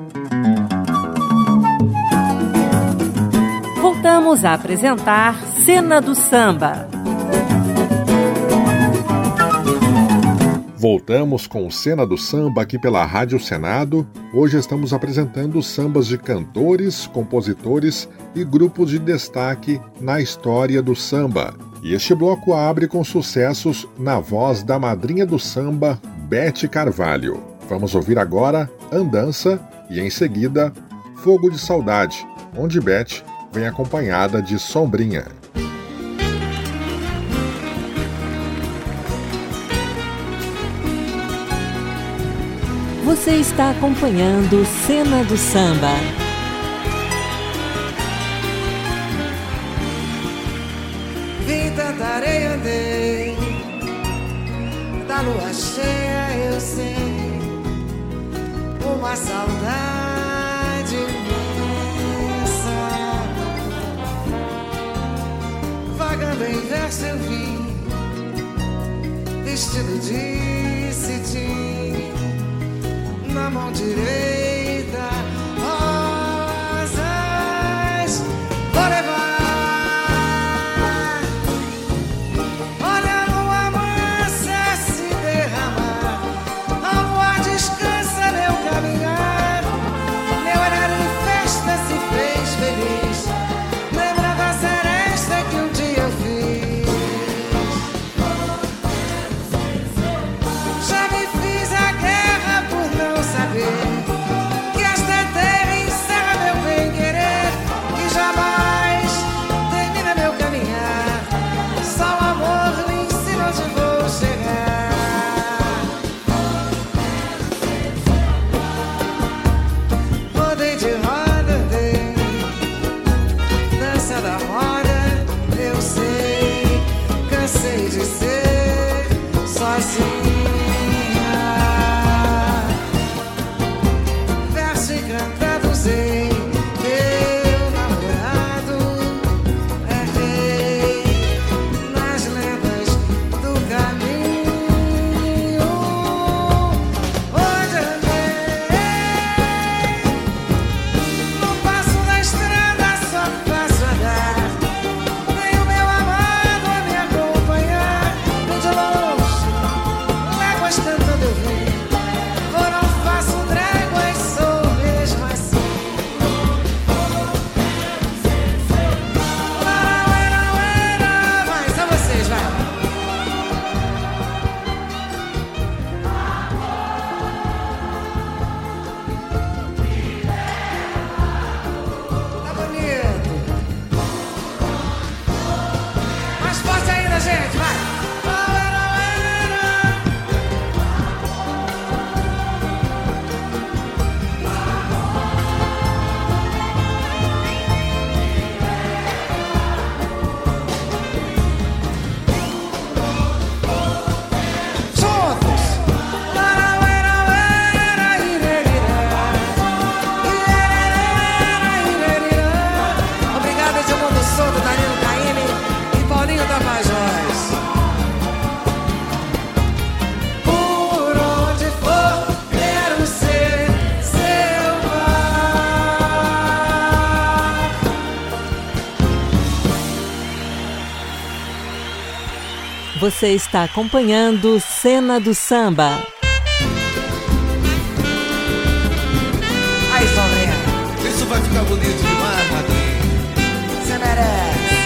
Voltamos a apresentar Cena do Samba. Voltamos com Cena do Samba aqui pela Rádio Senado. Hoje estamos apresentando sambas de cantores, compositores e grupos de destaque na história do samba. E este bloco abre com sucessos na voz da madrinha do samba, Bete Carvalho. Vamos ouvir agora Andança e, em seguida, Fogo de Saudade, onde Bete vem acompanhada de Sombrinha. Você está acompanhando Cena do Samba. Vim tanta areia, andei, da lua cheia eu sei, uma saudade imensa. Vagando em verso eu vim, vestido de cetim, na mão direita rosas vou levar. Olha a lua mansa se derramar, a lua descansa meu caminhar, meu olhar em festa se fez feliz, lembra da seresta que um dia eu fiz. Já me fiz a guerra por não saber que esta terra encerra meu bem-querer e jamais termina meu caminhar. Só o amor me ensina onde vou chegar. Rodei de roda, andei, dança da roda, eu sei, cansei de ser sozinho. Meu namorado é rei nas lendas do caminho. Onde andei, no passo da estrada só faço andar. Tem o meu amado a me acompanhar. Vem de longe, léguas cantando eu vim. Eu não faço tréguas, sou mesmo assim. Você está acompanhando Cena do Samba. Aí, Sombrinha, Isso vai ficar bonito demais, madrinha. você merece.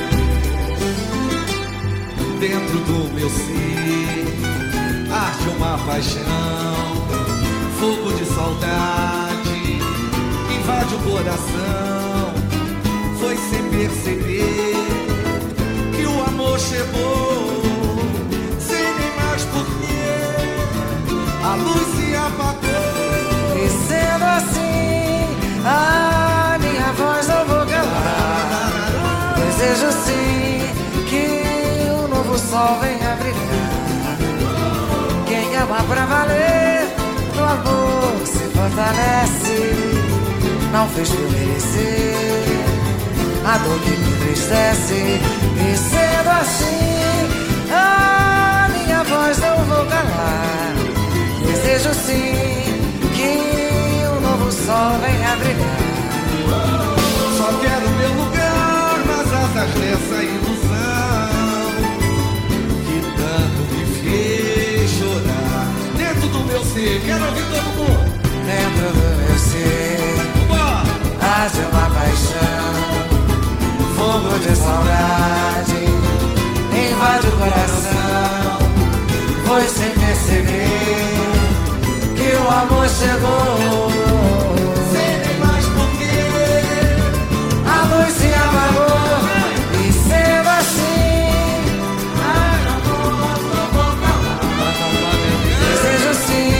Dentro do meu ser arde uma paixão, fogo de saudade invade o coração. Foi sem perceber que o amor chegou, sem nem mais porquê a luz se apagou. E sendo assim, a minha voz não vou calar. Desejo sim que um novo sol venha brilhar. Quem ama pra valer, no amor se fortalece. Não fez por merecer a dor que me entristece. E sendo assim, a minha voz não vou calar. Desejo sim que um novo sol sol venha brilhar. Só quero meu lugar nas asas dessa ilusão que tanto me fez chorar. Dentro do meu ser, quero ouvir todo mundo. Dentro do meu ser haja uma paixão, fogo de saudade invade o coração. Foi sem perceber que o amor chegou. Sem nem mais porquê a luz se apagou. E sendo assim, ai amor, não vou calar. Desejo sim.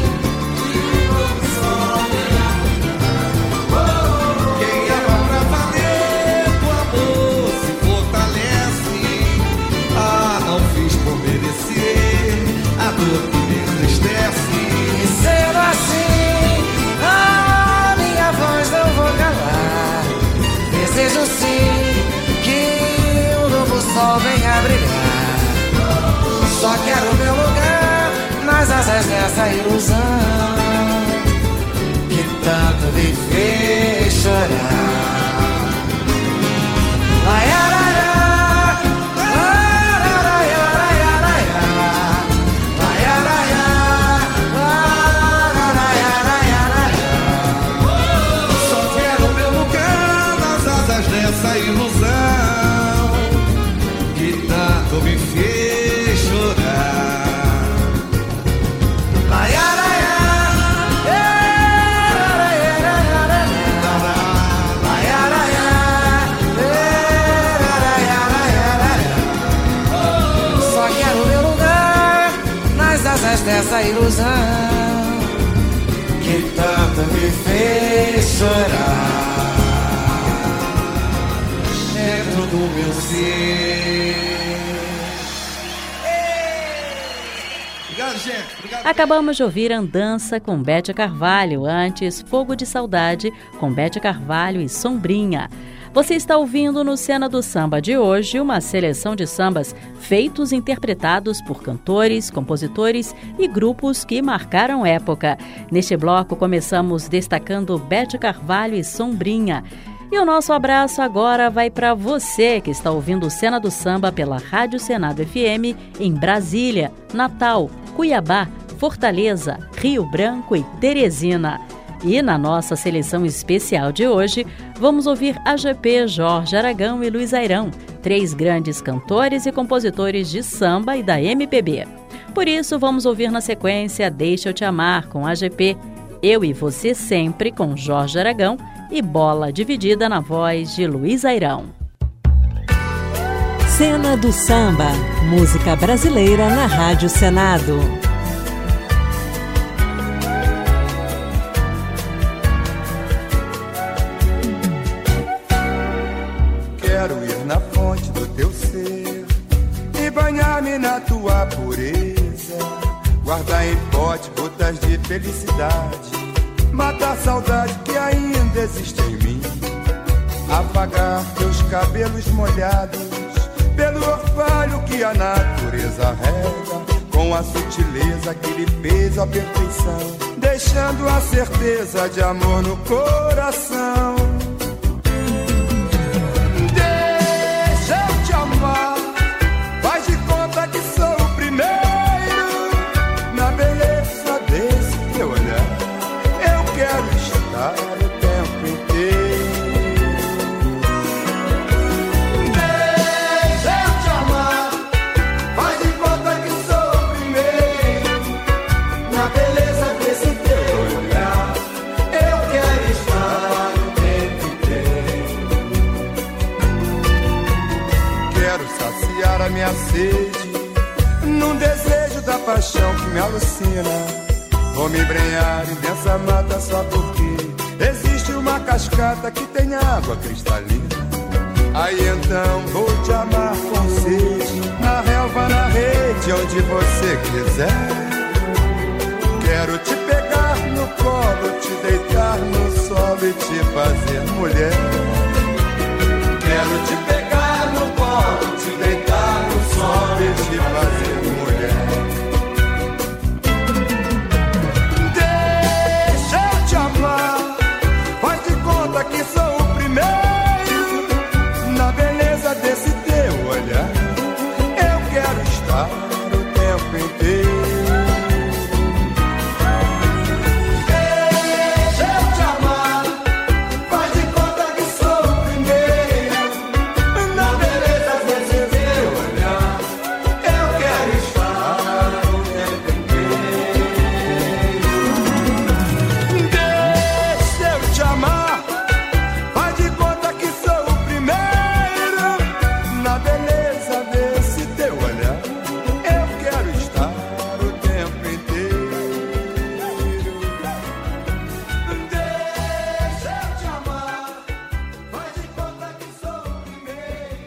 Desejo sim que um novo sol venha brilhar. Só quero meu lugar nas asas dessa ilusão que tanto me fez chorar. Lai, lai, lai. Essa ilusão que tanto me fez chorar. Só quero meu lugar nas asas dessa ilusão que tanto me fez chorar. Dentro do meu ser. Obrigado, gente. Obrigado. Acabamos de ouvir Andança com Bete Carvalho, antes Fogo de Saudade com Bete Carvalho e Sombrinha. Você está ouvindo no Cena do Samba de hoje uma seleção de sambas feitos e interpretados por cantores, compositores e grupos que marcaram época. Neste bloco começamos destacando Bete Carvalho e Sombrinha. E o nosso abraço agora vai para você que está ouvindo o Cena do Samba pela Rádio Senado FM em Brasília, Natal, Cuiabá, Fortaleza, Rio Branco e Teresina. E na nossa seleção especial de hoje, vamos ouvir AGP, Jorge Aragão e Luiz Airão, 3 grandes cantores e compositores de samba e da MPB. Por isso, vamos ouvir na sequência Deixa Eu Te Amar com AGP, Eu e Você Sempre com Jorge Aragão e Bola Dividida na voz de Luiz Airão. Cena do Samba, música brasileira na Rádio Senado. Quero ir na fonte do teu ser e banhar-me na tua pureza, guardar em pote gotas de felicidade, matar a saudade que ainda existe em mim, apagar teus cabelos molhados pelo orvalho que a natureza rega, com a sutileza que lhe fez a perfeição, deixando a certeza de amor no coração. Deixa eu te amar, faz de conta que sou o primeiro, na beleza desse teu olhar eu quero estar o tempo inteiro. Deixa eu te amar, faz de conta que sou o primeiro, na beleza desse teu olhar eu quero estar o tempo inteiro. Quero saciar a minha sede num desejo da paixão que me alucina. Vou me embrenhar em densa mata só porque existe uma cascata que tem água cristalina. Aí então vou te amar com sede, na relva, na rede, onde você quiser. Quero te pegar no colo, te deitar no solo e te fazer mulher. Quero te pegar no colo, te deitar no solo e te fazer mulher.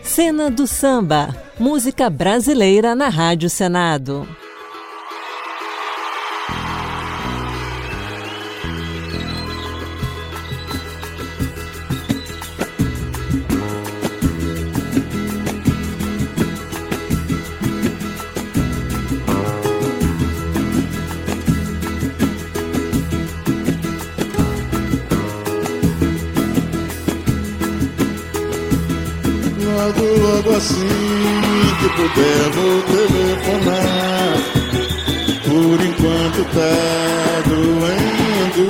Cena do Samba, música brasileira na Rádio Senado. Logo assim que puder vou telefonar. Por enquanto tá doendo.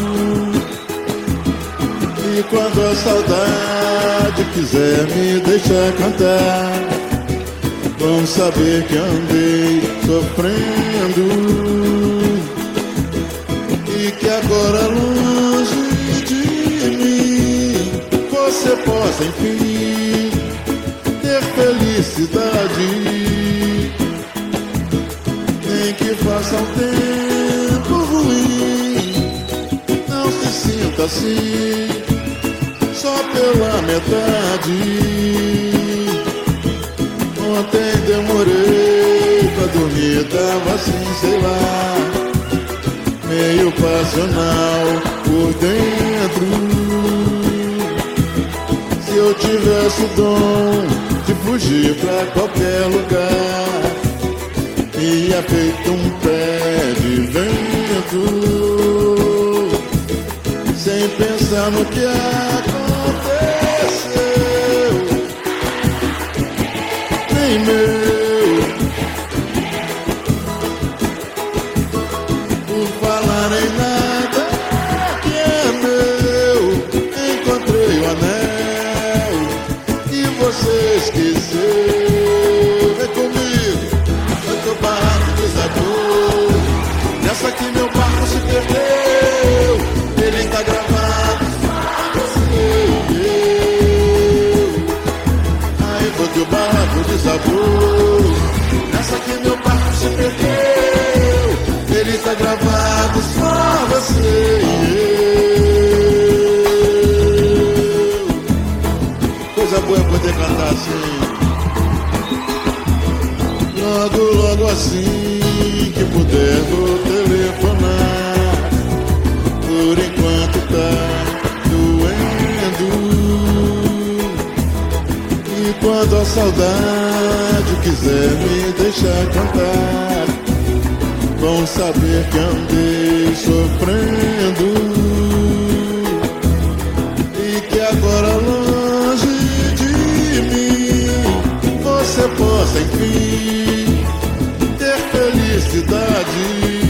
E quando a saudade quiser me deixar cantar, vão saber que andei sofrendo. E que agora longe de mim você possa enfim ter felicidade, nem que faça um tempo ruim. Não se sinta assim, só pela metade. Ontem demorei pra dormir, tava assim, sei lá, meio passional por dentro. Se eu tivesse o dom de fugir pra qualquer lugar, ia feito um pé de vento, sem pensar no que aconteceu. Nem meu, por falar em nada que é meu, encontrei o anel que você esqueceu. Vem comigo, foi teu barco desabou. Nessa que meu barco se perdeu, ele está gravado só você e eu. Aí foi teu barco desabou. Nessa que meu barco se perdeu, ele está gravado só você e eu. Coisa boa é poder cantar assim. Logo assim que puder vou telefonar. Por enquanto tá doendo. E quando a saudade quiser me deixar cantar, vão saber que andei sofrendo. E que agora longe de mim você possa enfim ter felicidade,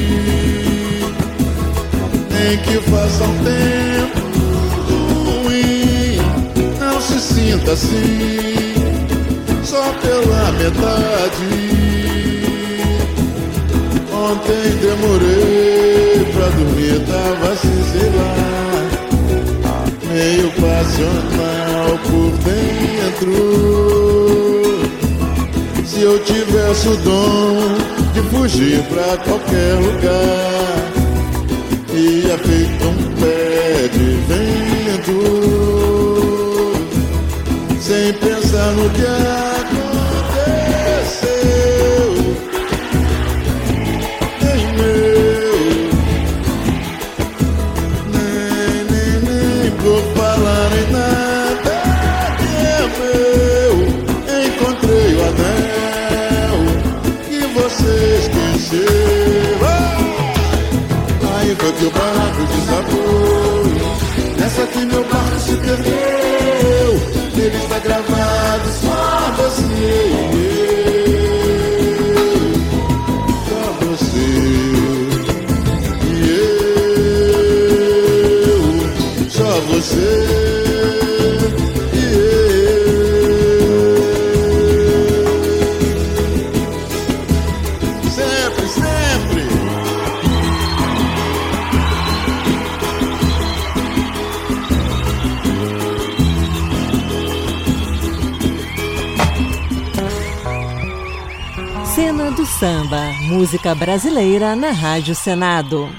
nem que faça um tempo ruim. Não se sinta assim, só pela metade. Ontem demorei pra dormir, tava assim, sei lá, meio passional por dentro. Se eu tivesse o dom de fugir pra qualquer lugar, ia feito um pé de vento, sem pensar no que aconteceu. Nem meu, nem por falar em nada que é meu, encontrei o anel que você esqueceu. Aí foi que o barco desabou. Nessa que meu barco se perdeu, ele está gravado só você e eu. Só você e eu. Só você e eu. Sempre, sempre. Cena do Samba, música brasileira na Rádio Senado.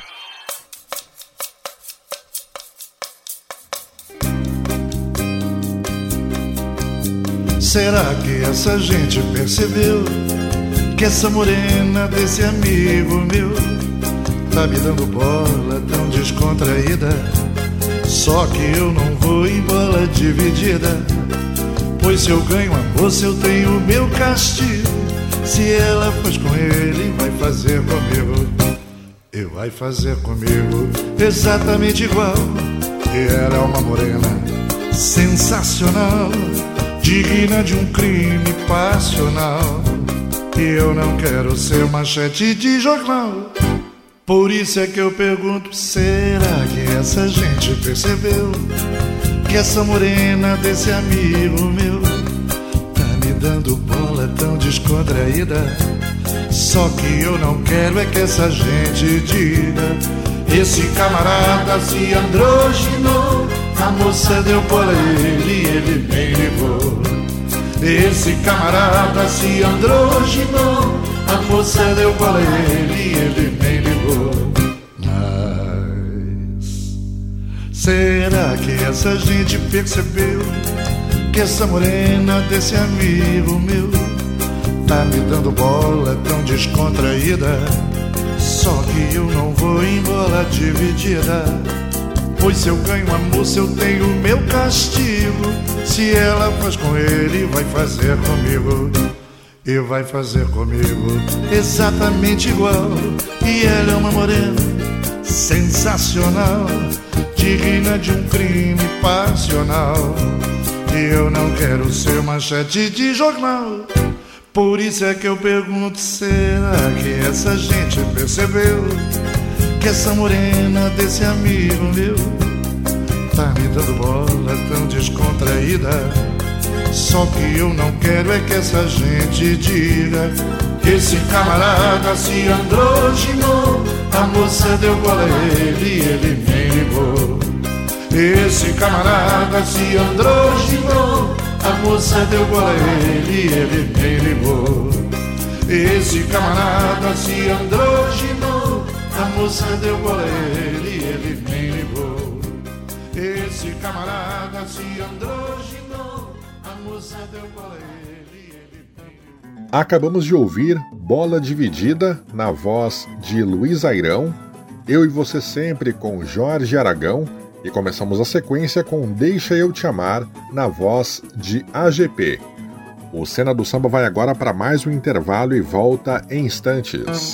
Será que essa gente percebeu que essa morena desse amigo meu tá me dando bola tão descontraída? Só que eu não vou em bola dividida, pois se eu ganho a moça eu tenho o meu castigo. Se ela faz com ele, vai fazer comigo. E vai fazer comigo exatamente igual. E ela é uma morena sensacional, digna de um crime passional. E eu não quero ser manchete de jornal. Por isso é que eu pergunto, será que essa gente percebeu que essa morena desse amigo meu tá me dando bola tão descontraída? Só que eu não quero é que essa gente diga: esse camarada se androginou, a moça deu bola a ele e ele nem ligou. Esse camarada se androginou, a moça deu bola a ele e ele nem ligou. Mas será que essa gente percebeu que essa morena desse amigo meu tá me dando bola tão descontraída? Só que eu não vou em bola dividida, pois se eu ganho a moça eu tenho o meu castigo. Se ela faz com ele, vai fazer comigo. E vai fazer comigo exatamente igual. E ela é uma morena sensacional, digna de um crime passional. E eu não quero ser manchete de jornal. Por isso é que eu pergunto, será que essa gente percebeu que essa morena desse amigo meu tá me dando bola tão descontraída? Só que eu não quero é que essa gente diga: esse camarada se androginou, a moça deu bola a ele e ele nem ligou. Esse camarada se androginou, a moça deu bola a ele e ele nem ligou. Esse camarada se androginou, a moça deu bola a ele e ele nem ligou. Esse camarada se androginou, a moça deu bola a ele e ele nem ligou. Acabamos de ouvir Bola Dividida, na voz de Luiz Airão, Eu e Você Sempre, com Jorge Aragão, e começamos a sequência com Deixa Eu Te Amar, na voz de AGP. O Cena do Samba vai agora para mais um intervalo e volta em instantes.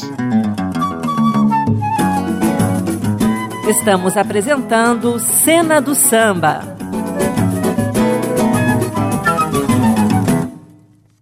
Estamos apresentando Cena do Samba.